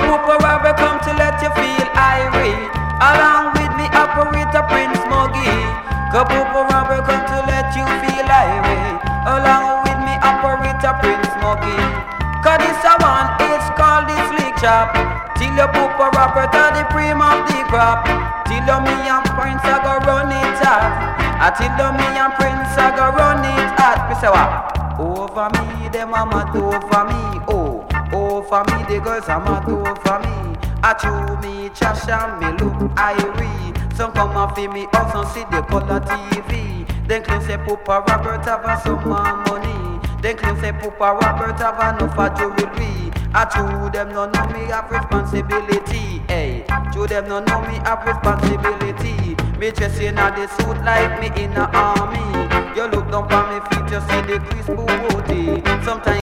Poopa Robert come to let you feel irate. Along with me operator Prince Muggy. Poopa Robert come to let you feel irate. Along with me operator Prince Muggy. Cause this a one, it's called the Slick Chop. Till your Poopa Robert are the cream of the crop. Till your me and Prince a go run it hot. Till me and Prince a go run it hot. Me say what? Over me, them a mad over me. Oh, over me, the girls a mad over me. I chew me trash and me look irie. Some come and feel me out and see the color TV. Then claim say Poopa Robert have some more money. Then claim say Poopa Robert have enough for jewelry. I chew them no know me have responsibility. Hey, chew them no know me have responsibility. Me dress in a the suit like me in a army. You look down on me feet, you see the crisp booty. Sometimes